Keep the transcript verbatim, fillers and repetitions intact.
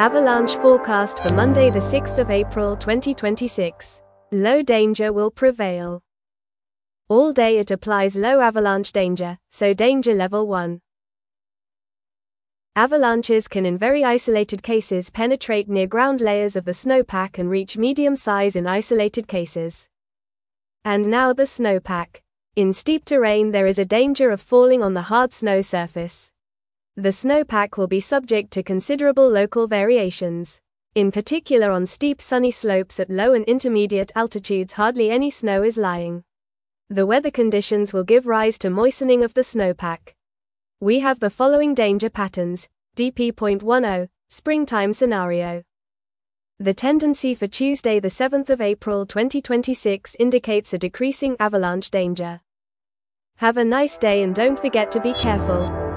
Avalanche forecast for Monday the sixth of April twenty twenty-six. Low danger will prevail. All day it applies low avalanche danger, so danger level one. Avalanches can in very isolated cases penetrate near ground layers of the snowpack and reach medium size in isolated cases. And now the snowpack. In steep terrain there is a danger of falling on the hard snow surface. The snowpack will be subject to considerable local variations. In particular on steep sunny slopes at low and intermediate altitudes hardly any snow is lying. The weather conditions will give rise to moistening of the snowpack. We have the following danger patterns. D P point ten, springtime scenario. The tendency for Tuesday the seventh of April twenty twenty-six indicates a decreasing avalanche danger. Have a nice day and don't forget to be careful.